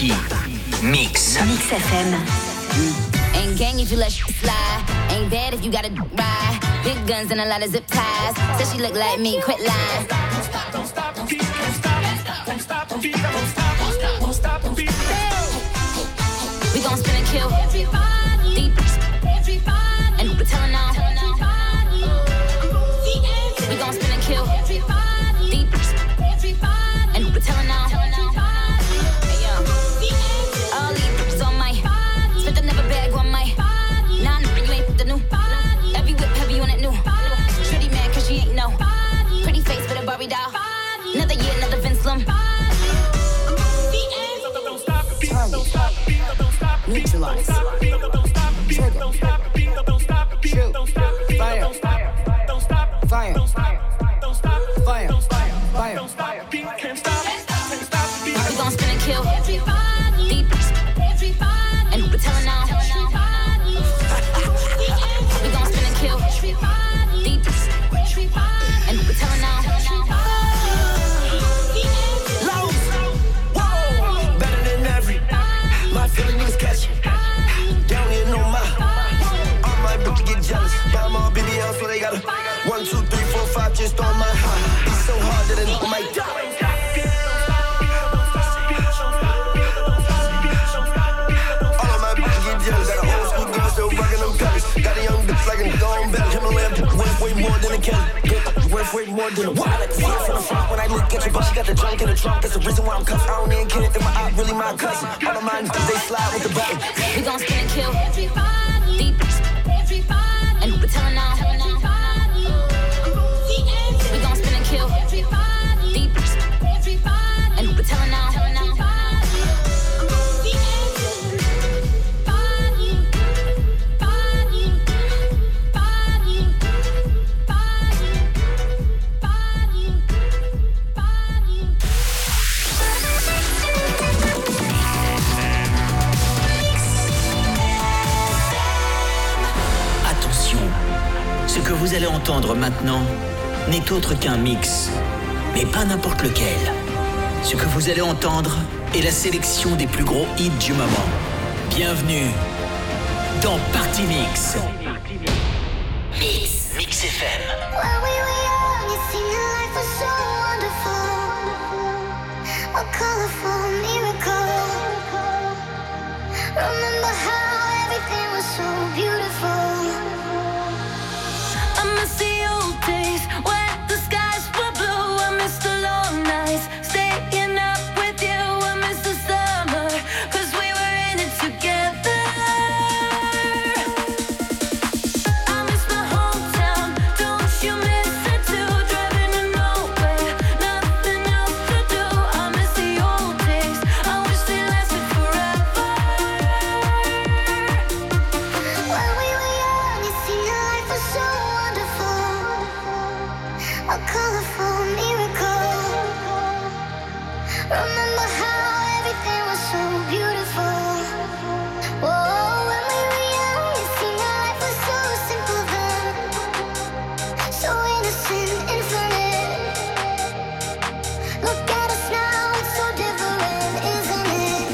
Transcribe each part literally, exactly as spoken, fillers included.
Party Mix. Mix F M. Ain't gang if you let shit slide. Ain't bad if you gotta ride. Big guns and a lot of zip ties. Said she look like me, quit lying. Don't stop, don't stop the beat, don't stop, don't stop the beat, don't stop, don't stop the beat. We gon' spin and kill. Everybody, deep, everybody, and we're telling all. We gon' spin and kill. Everybody, deep, everybody, and we're telling all. Hey yo, all these on my. Spent another bag on my. Nah, nah, you ain't the new. Every whip heavy on it new. Pretty mad cause she ain't know. Pretty face for the Barbie doll. Another year, another Vince Lum. Neutralize. Trigger. Shoot. Fire. Fire. Fire. Fire. Fire. We gon' spin and kill. Deep. And we're telling all. We gon' spin and kill. Deep. And we're telling all. Whoa, better than every. My feeling is catchy. Down here, no my. All my bitches get jealous. Buy my B B L, so they got a one, two, three, four, five just on my high. It's so hard that a nigga might die. All of my bitches get jealous. Got an old school girl still rocking them colors. Got a young bitch like a gone bell. Himalayan worth way more than a Kelly. Worth way more than a what? I like to see it from the front when I look at you, but she got the junk in the trunk. That's the reason why I'm cuffed. I don't even care if my eye really my cousin. All of mine, they slide with the button. We gon' spin and kill. Deep. And we're telling all. We gon' spin and kill. Deep. And we're telling all. Ce que vous allez entendre maintenant n'est autre qu'un mix, mais pas n'importe lequel. Ce que vous allez entendre est la sélection des plus gros hits du moment. Bienvenue dans Party Mix. Mix, Mix F M. When we were young, it seemed that life was so wonderful, a colorful miracle. Remember how everything was so beautiful. I miss the old days when the skies were blue. I miss the long nights, staying up with you. I miss the summer, cause we were in it together. I miss my hometown, don't you miss it too? Driving to nowhere, nothing else to do. I miss the old days, I wish they lasted forever. When we were young, it seemed that life was so a colorful miracle. Remember how everything was so beautiful. Whoa, when we were young, it seemed that life was so simple then, so innocent, infinite. Look at us now, it's so different, isn't it?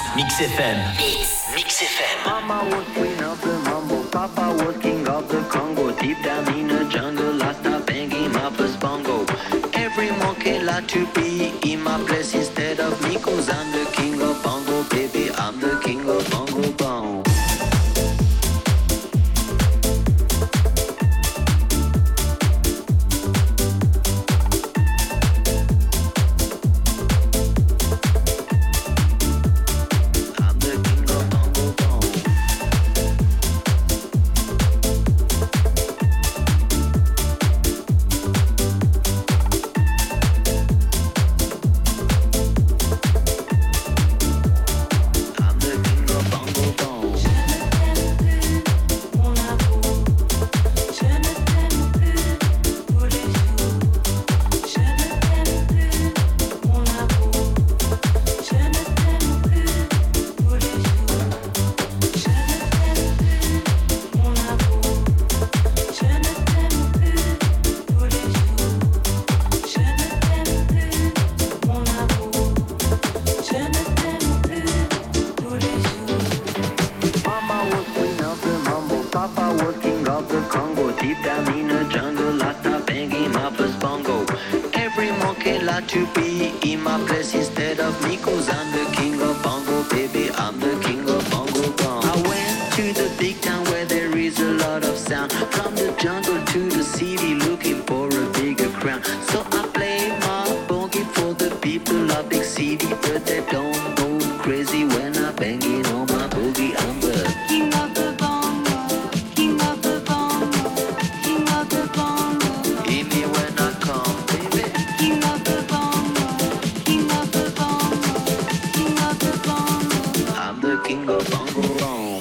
Mix F M. Mix. Mix F M. Mama was queen of the mambo, Papa was king of the Congo. Deep down in the jungle, I start banging my first bongo. Every monkey like to be in my place instead of me, cause I'm the king of bongo, baby. I'm the king of bongo bong. To be in my place instead of me, cause I'm the king of bongo, baby. I'm the king of bongo bong. I went to the big town where there is a lot of sound. From the jungle to the city, looking for a bigger crown. So I play my boogie for the people of big city, but they don't go crazy when I bang it on my boogie. I'm the king of the bongo, king of the bongo, king of the bongo. Hear me when I come, baby. King of the I'm the king of bongo bong.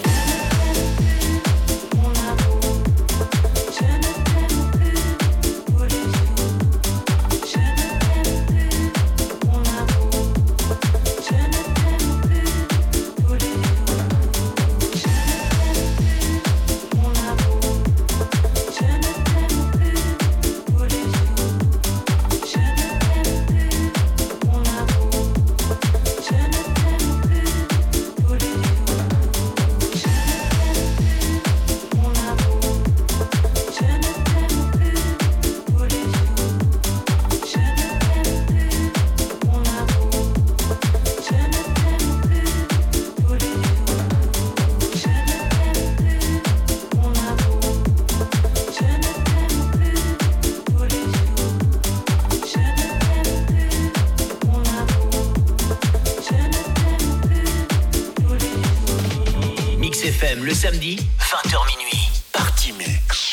F M le samedi, vingt heures minuit. Party Mix.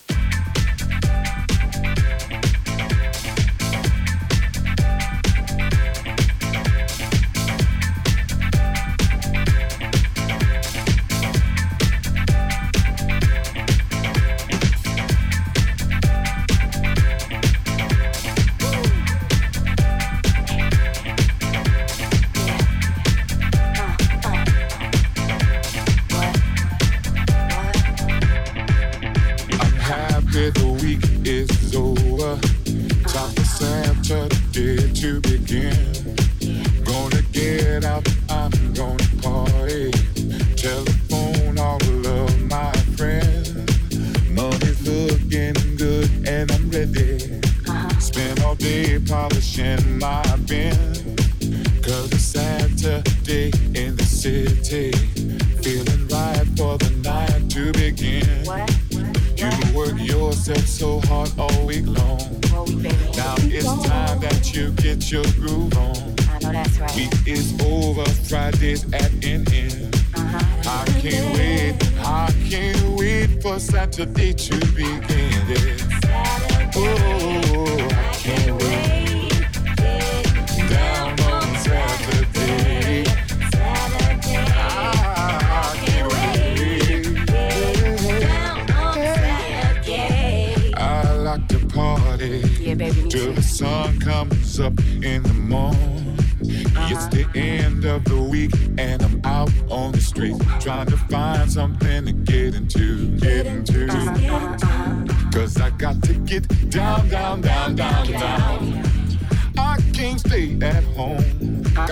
Saturday to begin, yeah. Oh, I can't wait. Down on Saturday. Saturday. I can't wait. Down on Saturday. I like to party. Yeah, baby. Till the sun comes up in the morning. Uh-huh. It's the end of the week and I'm out on the street trying to find something to get into, get into. Uh-huh. Cause I got to get down, down, down, down, down. I can't stay at home. Got to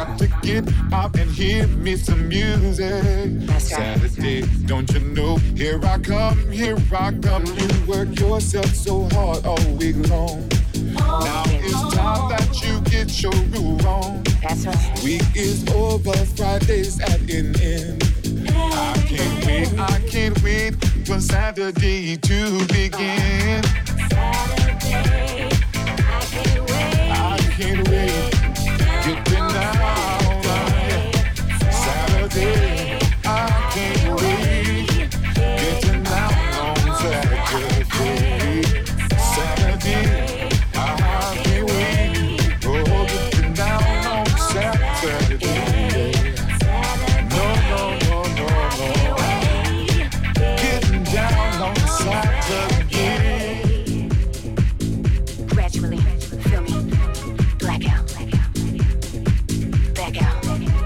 get up and hear me some music. That's right. Saturday, don't you know? Here I come, here I come. You work yourself so hard all week long. Now it's time that you get your groove on. That's right. Week is over, Friday's at an end. I can't wait, I can't wait for Saturday to begin. Saturday, I can't wait. I can't wait. Getting down on it. Saturday, I can't wait. Getting down on Saturday. Saturday, I can't wait. Oh, getting down on Saturday. No, no, no, no, no. Getting down on Saturday. Gradually, feel me. Black out, black out, back out.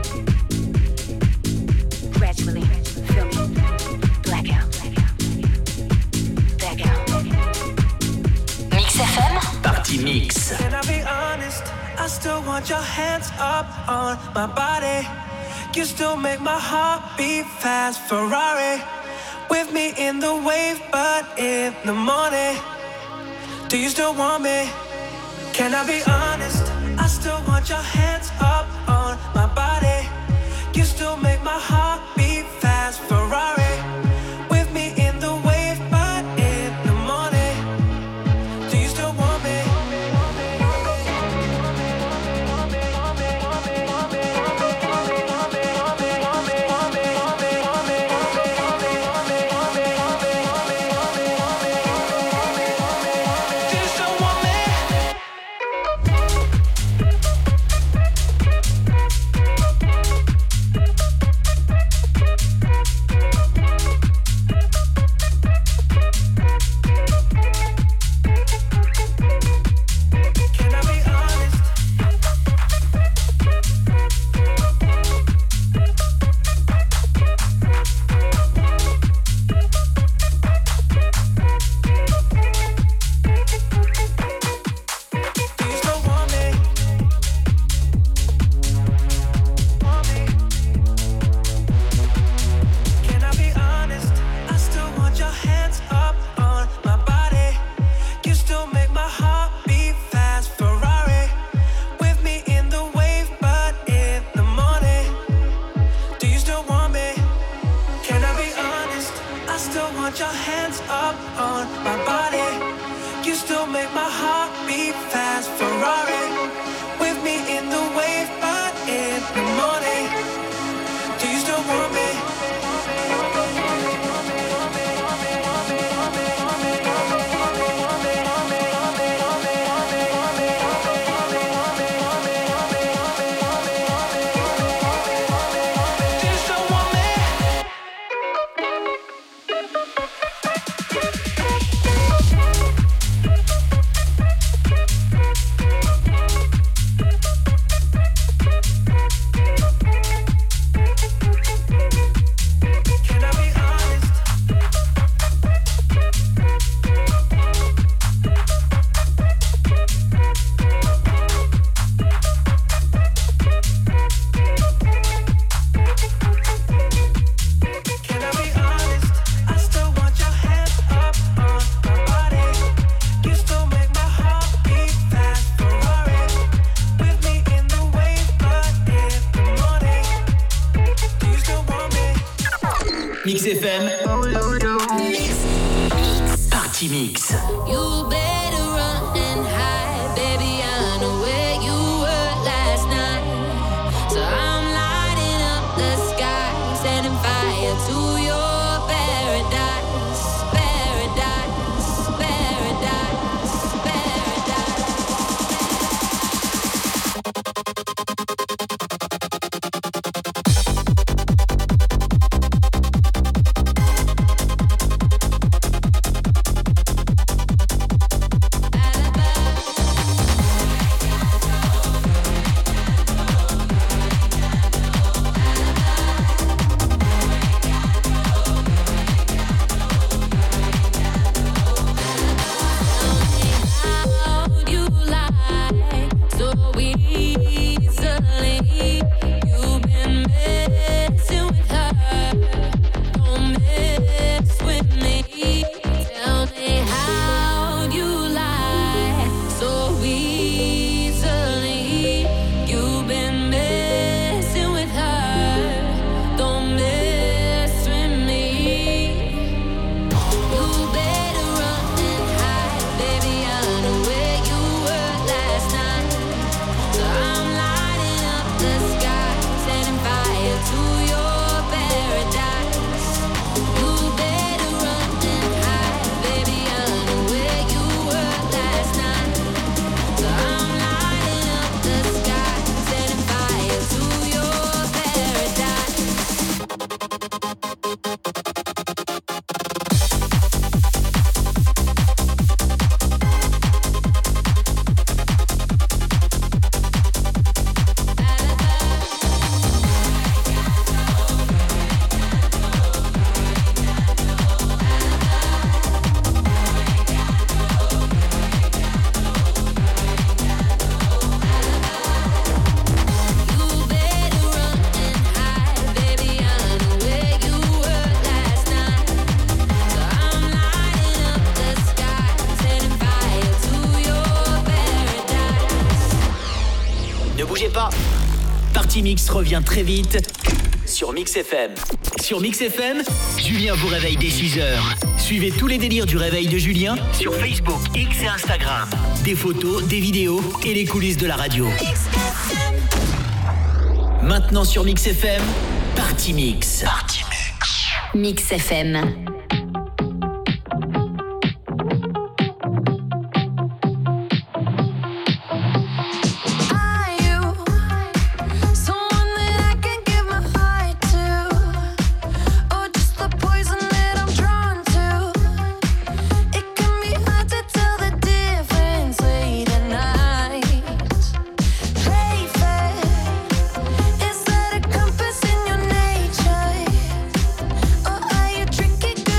Gradually, feel me. Black out, back out. Mix F M, partie mix. Can I be honest? I still want your hands up on my body. You still make my heart beat fast. Ferrari with me in the wave, but in the morning. Do you still want me? Can I be honest? I still want your hands up on my body. You still make my heart beat fast. Ferrari with me in the wave, but in the morning. Do you still want me? Do you still want me? Can I be honest? Do you still want me? Can I be honest? I still want your hands up on my body. You still make my heart beat fast. Ferrari with me in the wave, but in the morning. Do you still want me? Can I be honest? I still want your hands up on my body. You still make my heart beat fast. Ferrari with me in the wave, but in the morning. Do you still want me? Do you still want me? Can I be honest? Can I be honest? I still want your hands up on my body. You still make my heart beat fast. Ferrari with me in the wave, but in the morning. Do you still want me? Mix F M, partie mix. You better run and hide, baby. I know where you were last night. So I'm lighting up the sky, setting fire to your paradise, paradise, paradise, paradise. Party Mix revient très vite sur Mix F M. Sur Mix F M, Julien vous réveille dès six heures. Suivez tous les délires du réveil de Julien sur Facebook, X et Instagram. Des photos, des vidéos et les coulisses de la radio. Maintenant sur Mix F M, Party Mix. Party Mix. Mix F M. Is that a compass in your nature? Or are you tricky?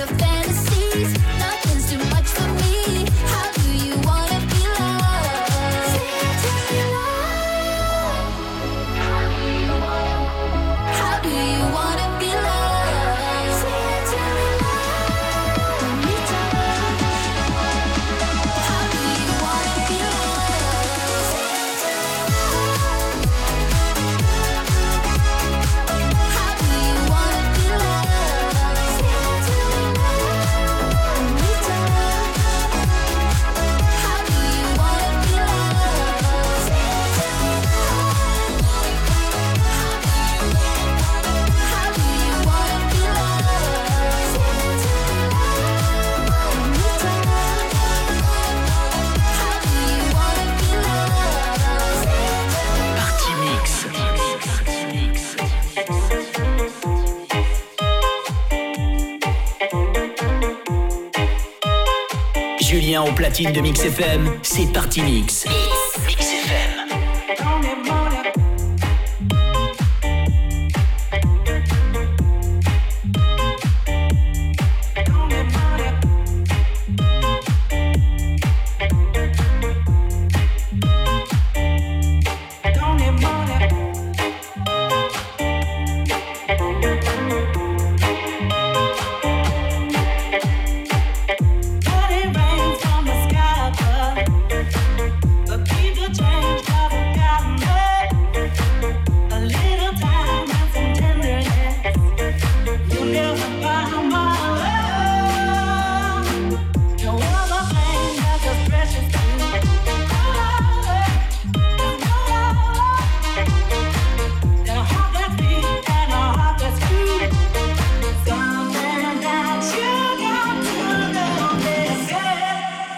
your fantasies. Nothing's too much for me. How do you wanna be loved? Say it to me, love. How do you wanna? How do you wanna be loved? Say it to me, love. Let me tell you. How do you wanna be loved? Say it to me, love. How do you wanna be loved? Say it to me, love. Let me tell you. How do you wanna be loved? Say it to me, love. How do you wanna be loved? Say it to me, love. Let me tell you. How do you wanna be loved? Say it to me. Party Mix. Julien au platine de Mix F M, c'est Party Mix. Mix F M. But it rains from the sky above. But people change, never gotten up. A little time and some tenderness. You never find my love. No other thing that's as precious to me. No other, there's no other. Than a heart that's beat and a heart that's true. Something that you got to know this, yeah.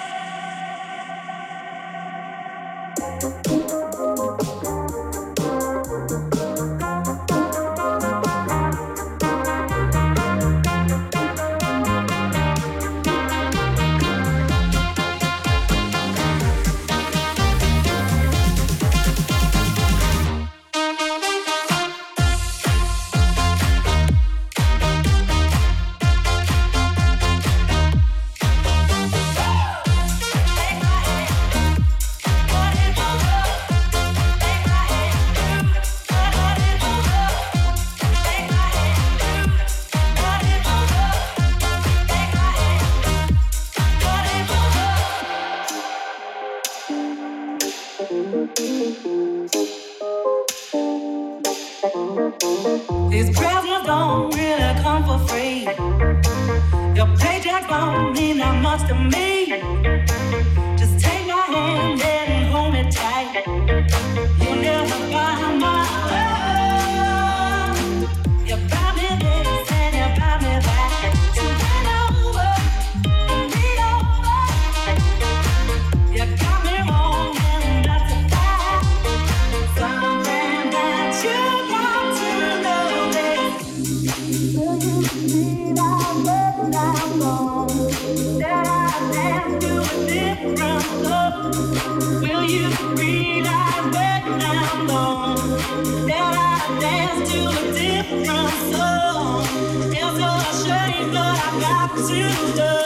These presents don't really come for free. Your paycheck don't mean that much to me. Just take my hand and hold me tight. You'll never find my love. You buy me this and you buy me that. So bend over and lean over. You got me wrong and that's a fact. Something that you got to know this. Will you realize when I'm gone that I dance to a different love? Will you realize when I'm gone that I dance to a different song? It's a shame, but I got to know.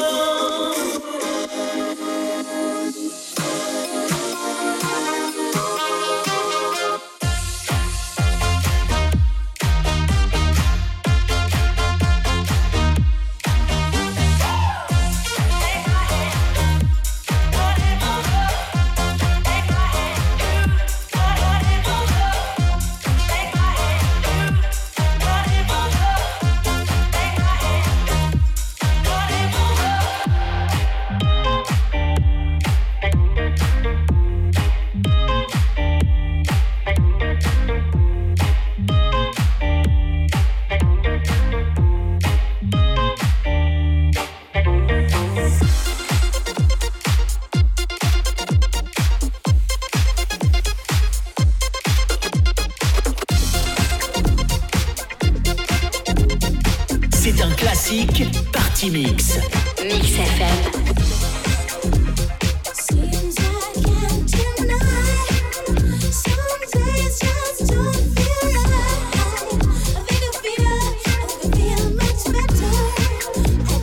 C'est un classique Party Mix. Mix F M. Seems I can't deny. Some days just don't feel right. I think I feel, I think I feel much better.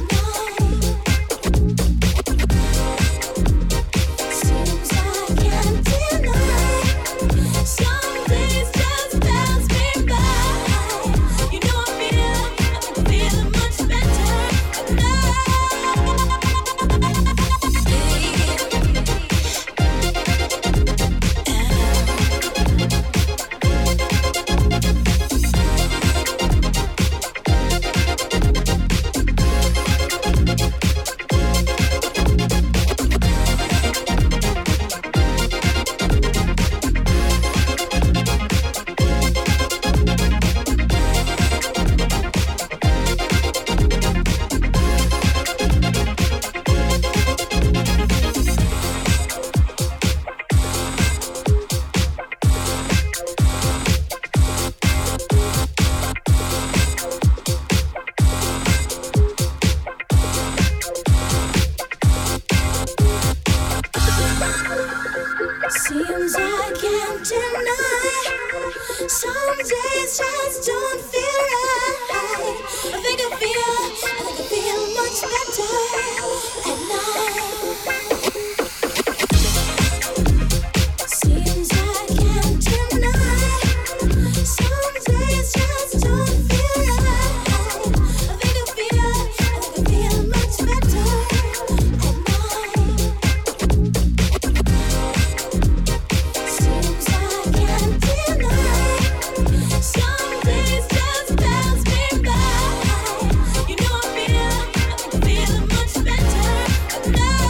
Some days just don't feel right. I think I feel, I think I feel much better at night. Seems I can't deny. Some days just don't feel right. I think I feel, I think I feel much better at night. Seems I can't deny. Some days just pass me by. You know I feel, I think I feel much better at night.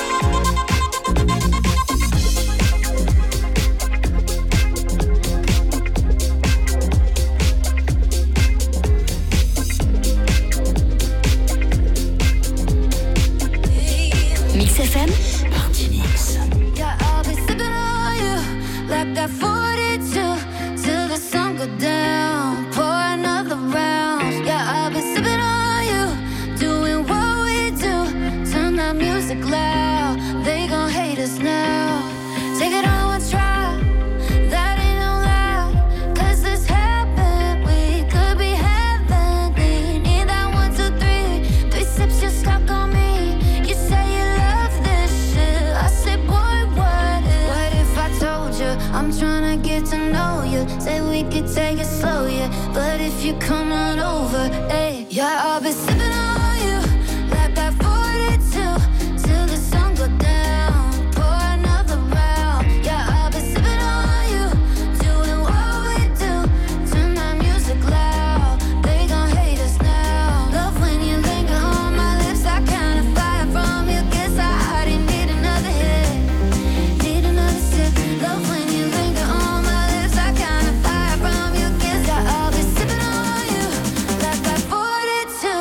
Mix F M. Martinix. Yeah, I'll be sipping on you like that forty-two till the sun go down. Pour another round. Yeah, I'll be sipping on you, doing what we do. Turn that music loud. They gon' hate us now. Take it on one try. That ain't no lie. 'Cause this happened. We could be heavenly. Need that one, two, three. Three sips, you're stuck on me. You say you love this shit. I say, boy, what if? What if I told you I'm tryna get to know you? Say we could take it slow, yeah. But if you come on over, hey, yeah, I'll be sipping on you like that forty-two till the sun go down. Pour another round. Yeah, I'll be sipping on you, doing what we do. Turn that music loud. They gon' hate us now. Love when you linger on my lips. I kinda fire from you. Guess I already need another hit. Need another sip. Love when you linger on my lips. I kinda fire from you. Guess I- I'll be sipping on you like that forty-two.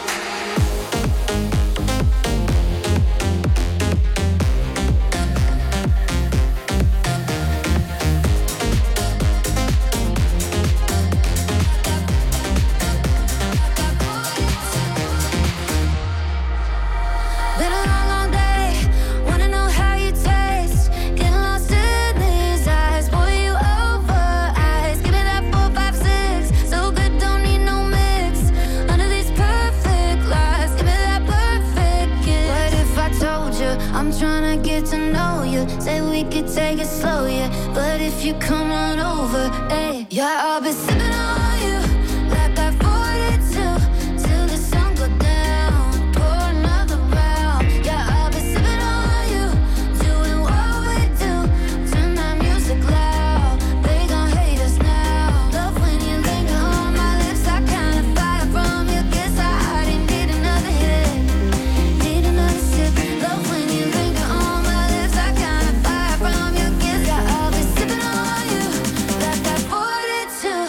Been a long, long day. Wanna know how you taste. Getting lost in these eyes. Boil you over ice. Give me that four, five, six. So good, don't need no mix. Under these perfect lies. Give me that perfect kiss. What if I told you I'm tryna get to know you? Say we could take it slow, yeah. But if you come on over, hey, yeah, I'll be sipping on you like that forty-two till the sun go down. Pour another round. Yeah, I'll be sipping on you, doing what we do. Turn that music loud. They gon' hate us now. Love when you linger on my lips. I kinda fire from you. Guess I already need another hit. Need another sip. Love when you linger on my lips. I kinda fire from you. Guess I- I'll be sipping on you like that forty-two.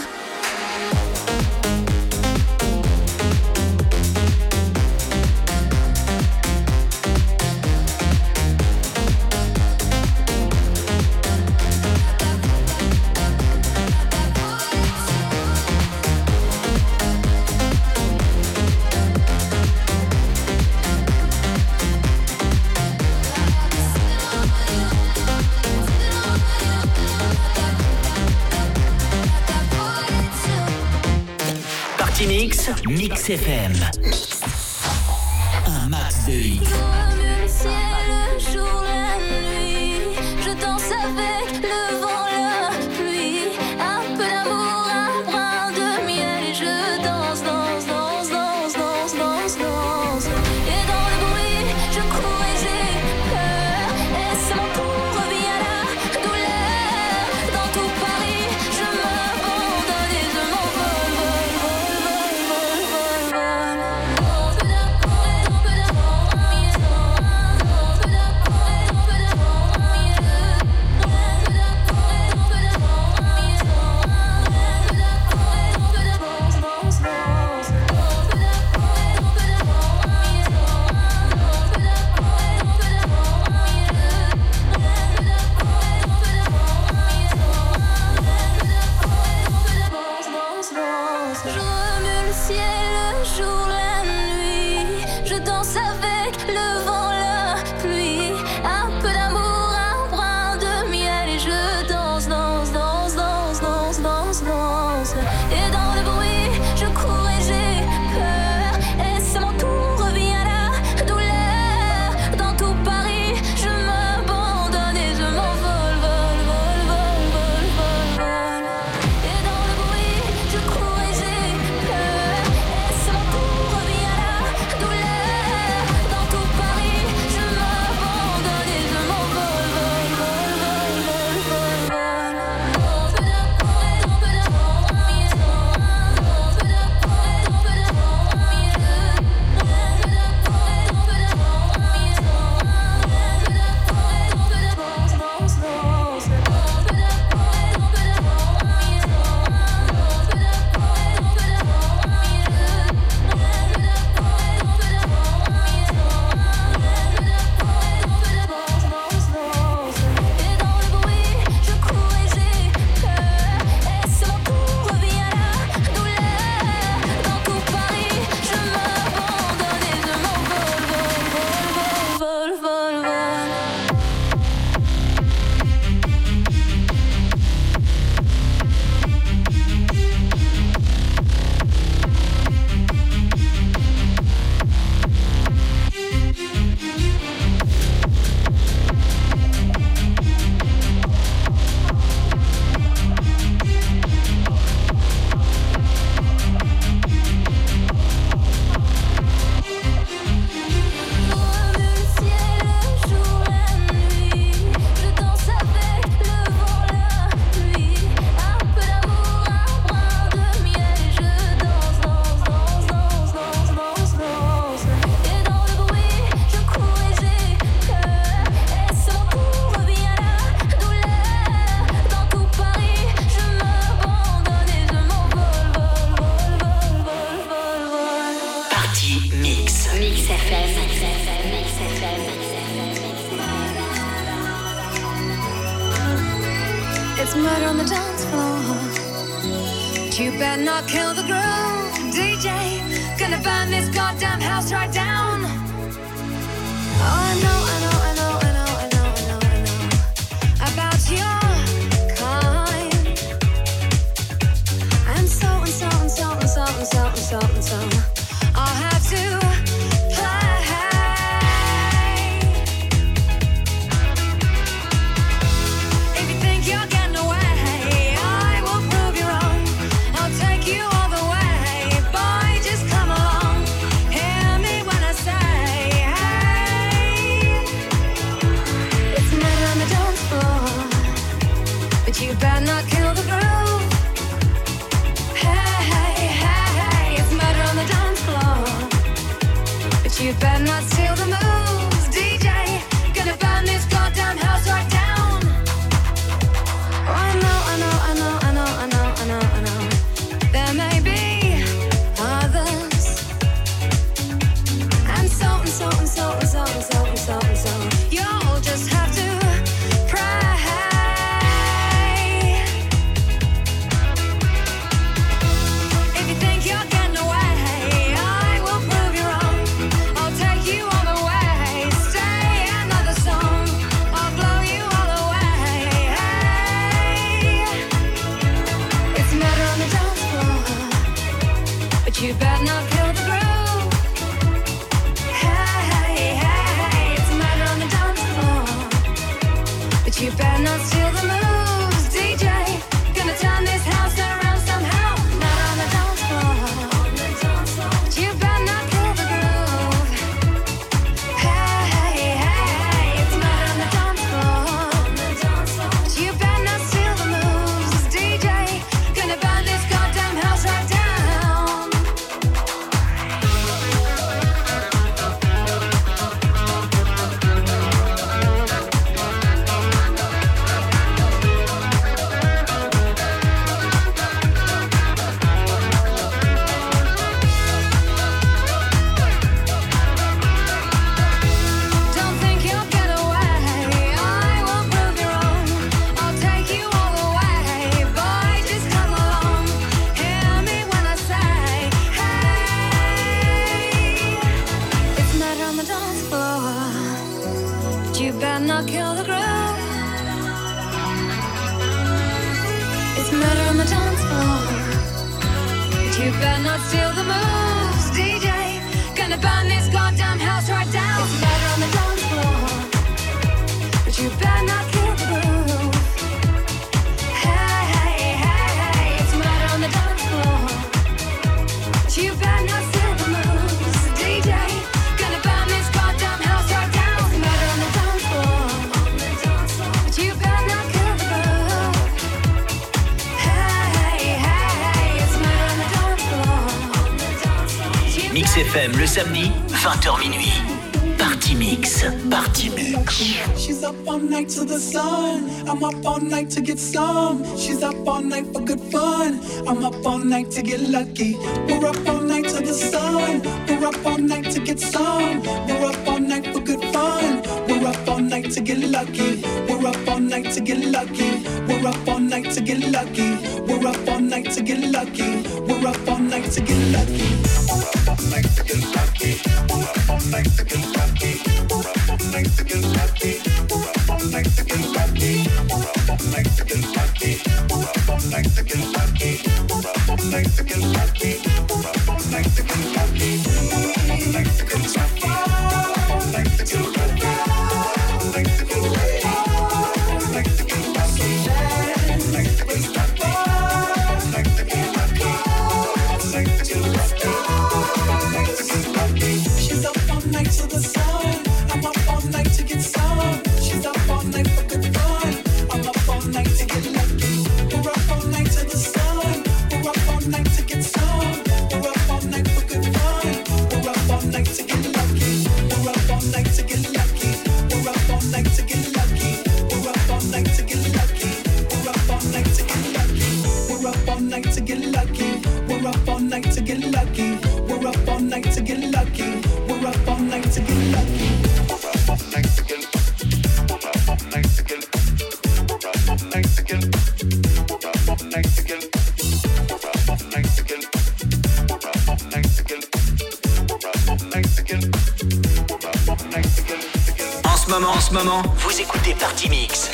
Martinix, Mix F M. Un max de hits. Je remue le ciel, le jour, la nuit. Je danse avec le vent, la pluie. Un peu d'amour, un brin de miel. Et je danse, danse, danse, danse, danse, danse, danse. Et dans le bruit, je cours et j'ai peur. Et c'est mon tour, revient la douleur. Dans tout Paris, je m'abandonne et je m'envole, vol, vol, vol, vol, vol, vol. Un peu d'amour, un peu d'amour, un peu d'amour. danse, danse, danse, danse, danse. Mix. Mix F M. Mix F M. It's murder on the dance floor. You better not kill the groove, D J. Gonna burn this goddamn house right down. Oh, I know, I know, I know, I know, I know, I know, I know about your kind. And so and so and so and so and so and so and so. I'll have to play. If you think you're getting away, I will prove you wrong. I'll take you all the way. Boy, just come along. Hear me when I say, hey. It's murder on the dance floor, but you better not kill the groove. Hey, hey, hey, hey. It's murder on the dance floor, but you better not steal the moves, D J. Gonna burn this goddamn house right down. Oh, I know, I know, I know, I know, I know, I know, I know. There may be others, and so and so and so and so and so and so and so. You'll just have to pray. If you think you're getting away, I will prove you wrong. I'll take you all the way. Stay another song. I'll blow you all away. Hey. It's murder on the dance floor, but you better not kill the groove. Hey, hey, hey. It's murder on the dance floor, but you better not steal the moves, D J. Gonna turn this house around somehow. Not on the dance floor, but you better not kill the groove. Hey, hey, hey. It's murder on the dance floor, but you better not steal the moves, D J. Gonna burn this goddamn house right down. Don't think you'll get away. I will prove you wrong. I'll take you all the way. Boy, just come along. Hear me when I say, hey. It's murder on the dance floor, but you better not kill the groove. It's murder on the dance floor, but you better not steal the moves, D J. Gonna burn this goddamn house right down. It's murder on the dance floor, but you better not kill the groove. Hey, hey, hey, hey. It's murder on the dance floor, but you better not steal the moves, D J. Gonna burn this goddamn house right down. It's murder on the dance floor, but you better not kill the groove. Hey, hey, hey, hey. It's murder on the dance floor. Mix F M le samedi, vingt heures minuit. Party Mix. Party Mix. She's up all night to the sun. I'm up all night to get some. She's up all night for good fun. I'm up all night to get lucky. We're up all night to the sun. We're up all night to get some. We're up all night for good fun. We're up all night to get lucky. We're up all night to get lucky. We're up all night to get lucky. We're up all night to get lucky. We're up all night to get lucky. We're up all night to get lucky. We're up all night to get lucky. We're up all night to get lucky. We're up all night to get lucky. We're up all night to get lucky. We're up all night to get lucky. We're up all night to get lucky. We're up all night to get lucky. We're up all night to get lucky. We're up all night to get lucky. We're up all night to get lucky. We're up all night to get lucky. We're up all night to get lucky. She's up all night to the sun. I'm up all night to get some. She's up all night for good fun. I'm up all night to get lucky. We're up all night to the sun. We're up all night to get some. We're up all night for good fun. We're up all night to get lucky. We're up all night to get lucky. We're up all night to get lucky. We're up all night to get lucky. We're up all night to get lucky. We're up all night to get lucky. We're up all night to get lucky. We're up all night to get lucky. En ce moment, en ce moment, vous écoutez Party Mix.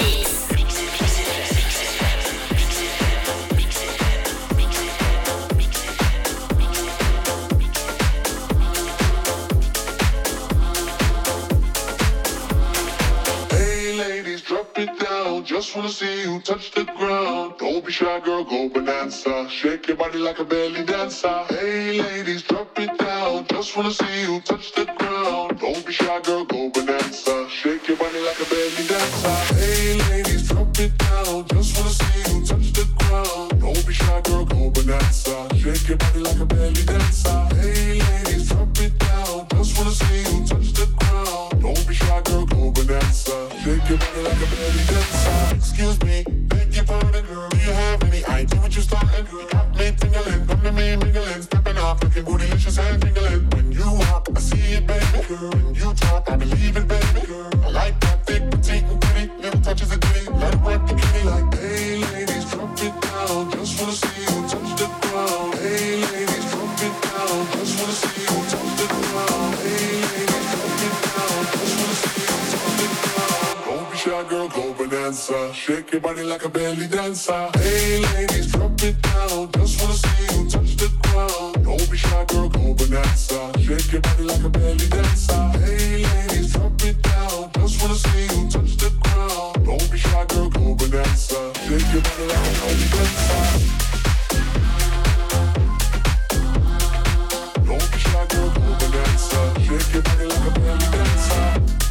Hey ladies, drop it down. Just wanna see you touch the ground. Don't be shy, girl, go bonanza. Shake your body like a belly dancer. Hey ladies, drop it down. Just wanna see you touch the ground. Don't be shy, girl, go bonanza. Shake your body like a belly dancer. Hey ladies, drop it down. Just wanna see you touch the ground. Don't be shy, girl, go bonanza. Shake your body like a belly dancer. Hey ladies, drop it down. Just wanna see you touch the ground. Don't be shy, girl, go bonanza. Shake your body like a belly dancer. Excuse me, beg your pardon, girl. Do you have any idea what you're starting, girl? You got me tingling, come to me mingling, stepping off, looking bootylicious and tingling. When you walk, I see it, baby girl. When you talk, I believe it, baby girl. I like that thick, petite, and pretty. Little touches of ditty, let it work the kitty like, hey ladies, drop it down. Just wanna see you touch the ground. Hey ladies, drop it down. Just wanna see you touch the ground. Hey ladies, drop it down. Just wanna see you touch the ground. Don't be shy, girl, go bonanza. Shake your body like a belly dancer. Hey ladies, drop it down. Just wanna see you touch the ground. Don't be shy, girl, go bonanza. Shake your body like a belly dancer. Hey ladies, drop it down. Just wanna see you touch the ground. Don't be shy, girl, go bonanza. Shake your body like a belly dancer. Don't be shy, girl, go bonanza. Shake your body like a belly dancer.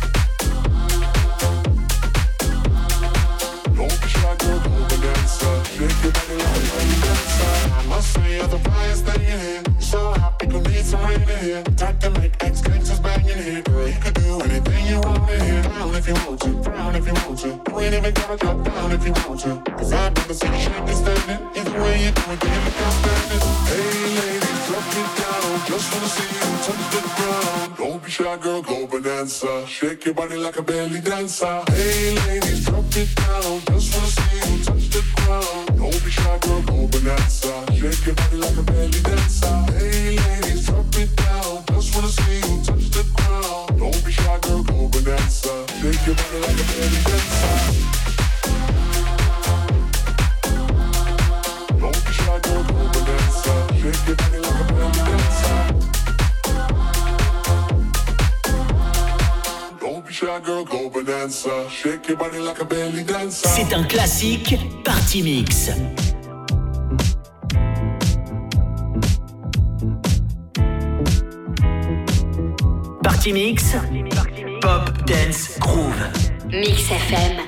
Don't be shy, girl, go bonanza. Shake your body like a belly dancer. I must say you're the brightest thing in here. You're so hot, people need some rain in here. Type to make ex-gangsters bang in here. Girl, you could do anything you want in here. Down if you want to, down if you want to. You ain't even gotta drop down if you want to. Cause I've never seen you shaking standing. Either way you do it, then you look outstanding. Hey ladies, drop it down. Just wanna see you touch the ground. Don't be shy, girl, go bonanza. Shake your body like a belly dancer. Hey ladies, drop it down. Just wanna see you touch the ground. Don't be shy, girl, go bonanza. Shake your body like a belly dancer. Hey ladies, drop it down. Just wanna see you touch the ground. Don't be shy, girl, go bonanza. Shake your body like a belly dancer. Don't be shy, girl, go bonanza. Shake your body like a belly dancer. Don't be shy, girl, go bonanza. Shake your body like a belly dancer. C'est un classique Party Mix. Party Mix, Pop, Dance, Groove. Mix F M.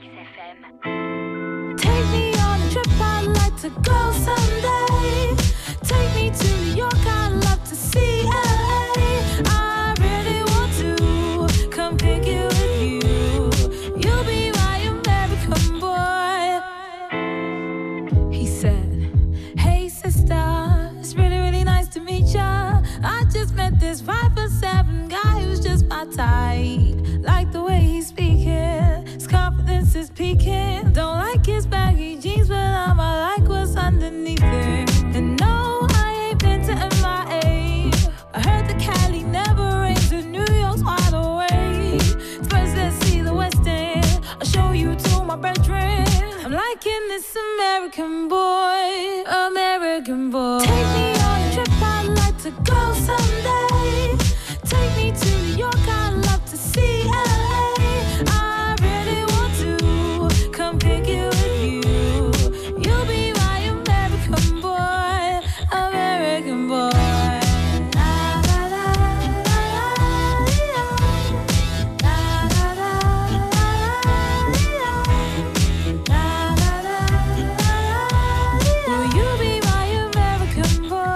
Take me on a trip, I'd like to go someday. Take me to New York, I'd love to see L A. I really want to come pick you with you. You'll be my American boy. He said, hey sister, it's really, really nice to meet ya. I just met this five foot seven guy who's just my type. Like the way he's speaking, his confidence is peaking. Don't like his baggy jeans, but I'ma like what's underneath it. And no, I ain't been to M I A. I heard the Cali never rains and New York's wide awake. First let's see the West End, I'll show you to my bedroom. I'm liking this American boy, American boy. Take me on a trip, I'd like to go someday. Take me to New York, I'd love to see L A. I really want to come pick you with you. You'll be my American boy, American boy. La, la, la, la, la, la, la, la, la, la, la. Will you be my American boy?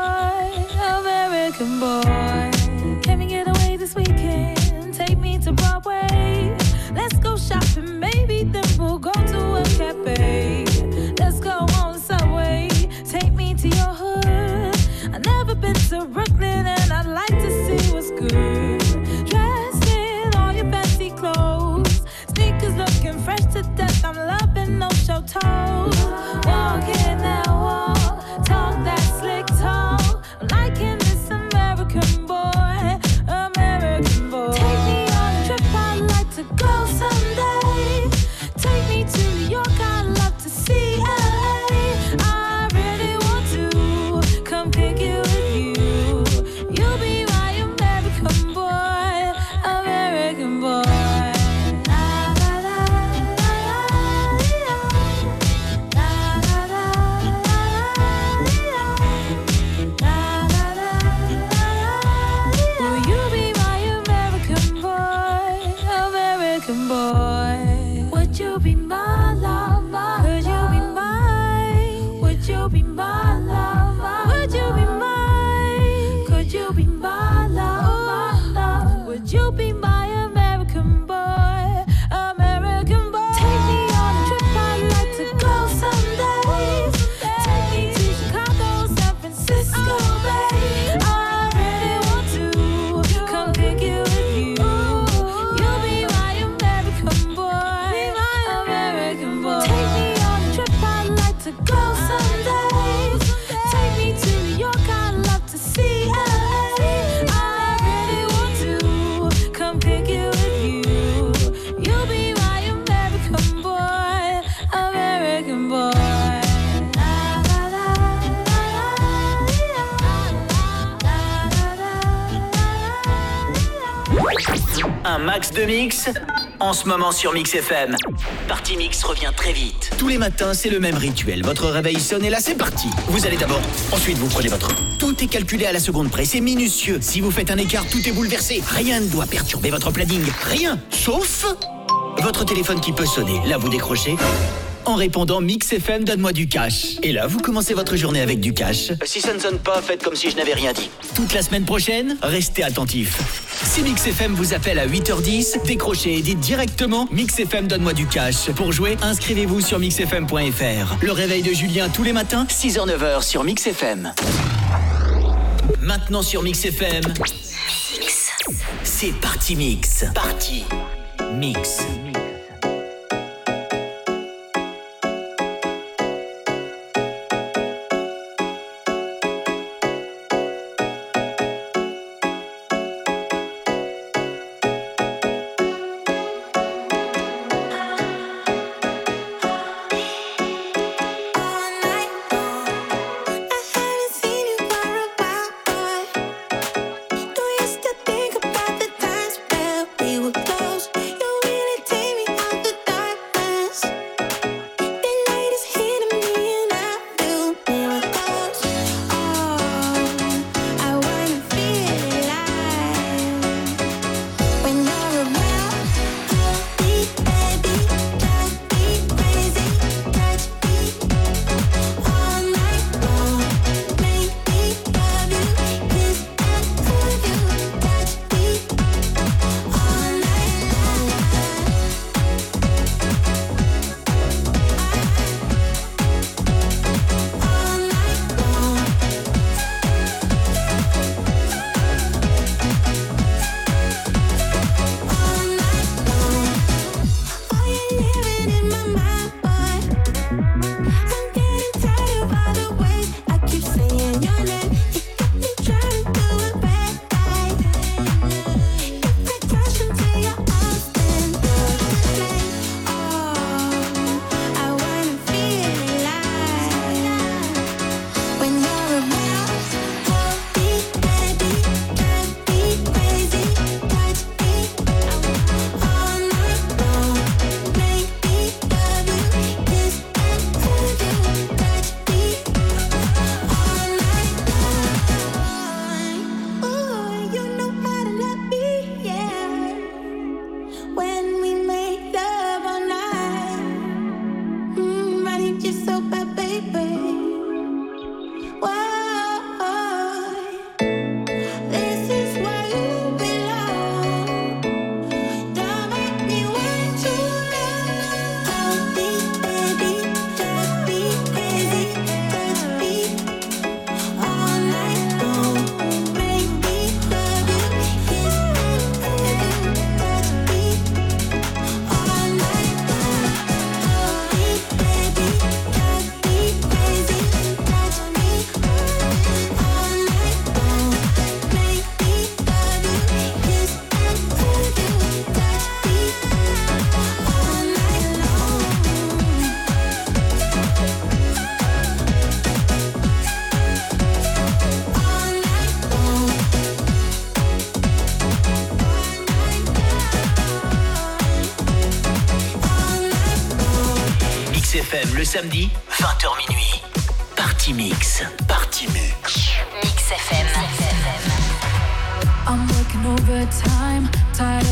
American boy. Would you be my lover? Could you be mine? Would you be my lover? Would you be mine? Could you be my lover? Would you be my American boy? American boy. Take me on a trip, I'd like to go someday. Take me to Chicago, San Francisco, babe. I really want to come pick you with you. You'll be my American boy, American boy. Take me on a trip, I'd like to go someday. Take me to New York, I'd love to see L A. I really want to come pick you with you. You'll be my American boy, American boy. Un max de mix en ce moment sur Mix F M. Party Mix revient très vite. Tous les matins, c'est le même rituel. Votre réveil sonne et là, c'est parti. Vous allez d'abord, ensuite vous prenez votre... Tout est calculé à la seconde près, c'est minutieux. Si vous faites un écart, tout est bouleversé. Rien ne doit perturber votre planning. Rien, sauf votre téléphone qui peut sonner. Là, vous décrochez. En répondant Mix F M, donne-moi du cash. Et là, vous commencez votre journée avec du cash. Si ça ne sonne pas, faites comme si je n'avais rien dit. Toute la semaine prochaine, restez attentifs. Si Mix F M vous appelle à huit heures dix, décrochez et dites directement Mix F M, donne-moi du cash. Pour jouer, inscrivez-vous sur mix f m point f r. Le réveil de Julien tous les matins, six heures neuf heures sur Mix F M. Maintenant sur Mix F M, Mix. C'est Party Mix. Party Mix. F M le samedi, vingt heures minuit. Party Mix. Party Mix. Mix F M. I'm working overtime, tired of my nine to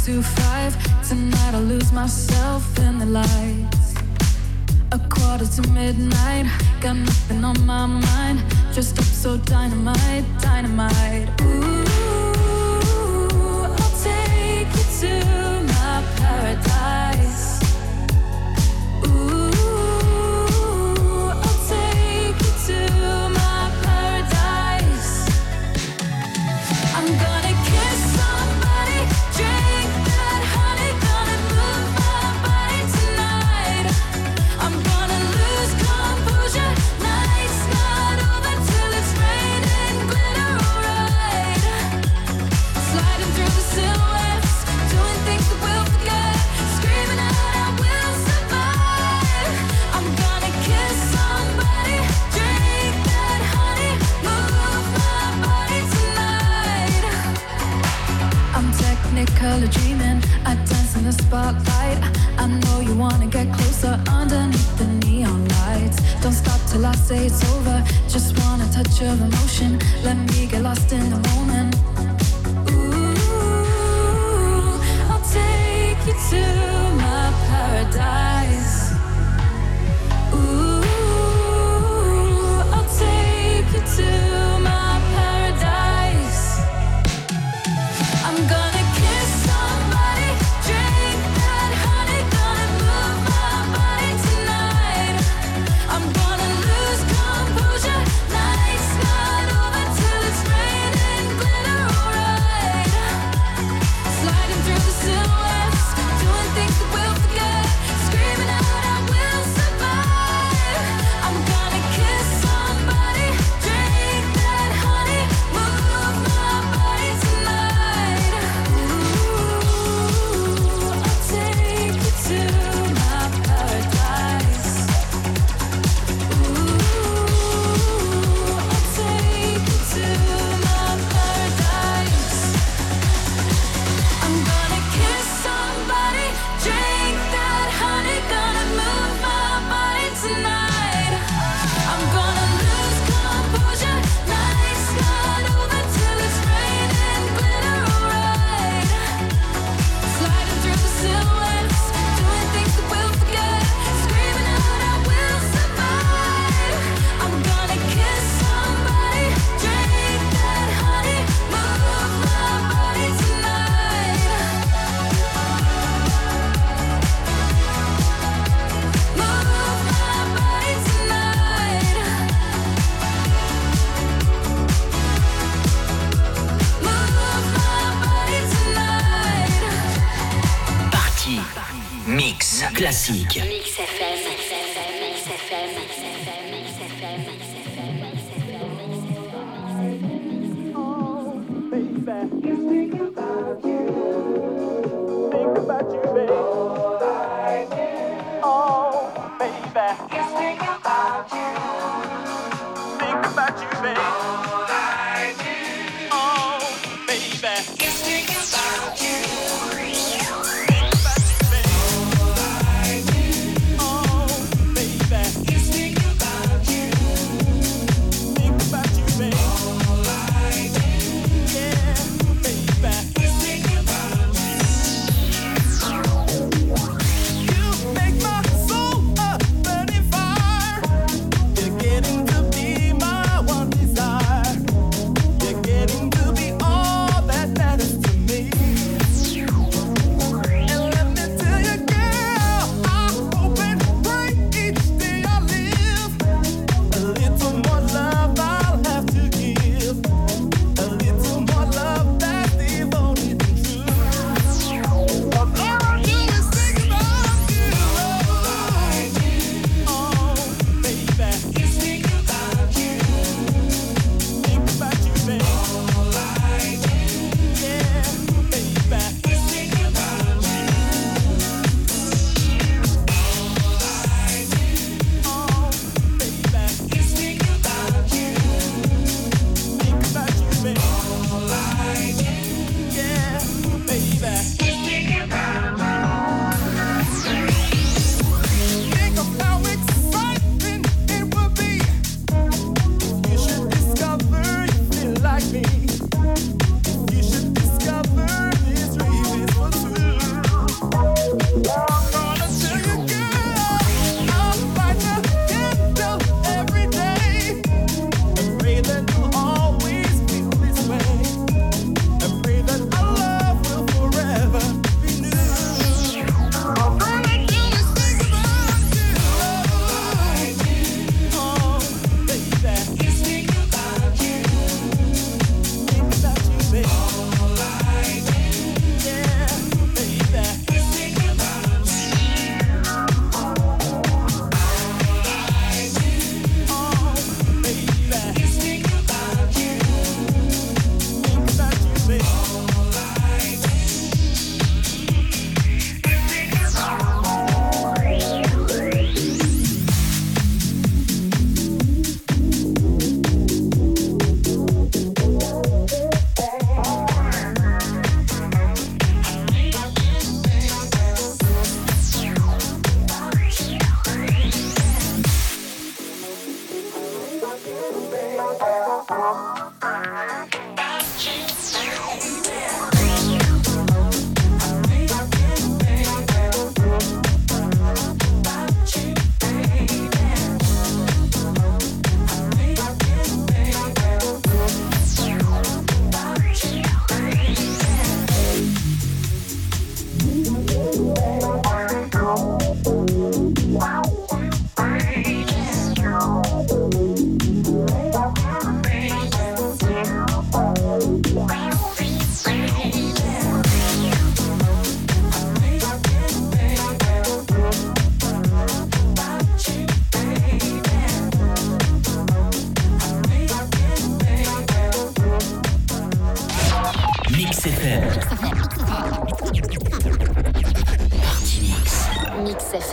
to five. Tonight I'll lose myself in the lights. A quarter to midnight, got nothing on my mind. Dressed up so dynamite, dynamite. Ooh, I'll take you to my paradise. Ooh, I'll take you to my paradise. I'm gonna kiss somebody, drink that honey, gonna move my body tonight. I'm gonna lose composure, night's not over till it's raining glitter, alright. Sliding through the silhouettes, doing things that we'll forget, screaming out I will survive. I'm gonna kiss somebody, drink that honey, move my body tonight. I'm technically dreaming, I dance in the spotlight. I know you wanna get closer underneath the neon lights. Don't stop till I say it's over, just want a touch of emotion. Let me get lost in the moment. Ooh, I'll take you to my paradise. Ooh, I'll take you to my paradise. I'm gonna kiss somebody, drink that honey, gonna move my body tonight. I'm gonna lose composure, night's not over till it's raining glitter, alright. Sliding through the silhouettes, doing things that we'll forget, screaming out I will survive. I'm gonna kiss somebody, drink that honey, move my body tonight. Ooh, I'll take you to my paradise. Ooh, I'll take you to my paradise. I'm gonna kiss somebody, drink that honey, gonna move my body tonight. I'm gonna lose composure, night's not over till it's raining glitter, alright. Sliding through the silhouettes, doing things that we'll forget, screaming out I will survive. I'm gonna kiss somebody, drink that honey, move my body tonight. Move my body tonight. Move my body tonight. Party Mix classique. Mix F M. Mix F M. Mix F M. Mix F M. Mix F M. Mix F M. Mix F M. Oh, baby, just think about you. Think about you, baby. Oh, baby, just think about you. Think about you, baby. Oh, baby, just think about you. Think about you, baby. Oh,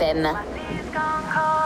F M. Gone cold.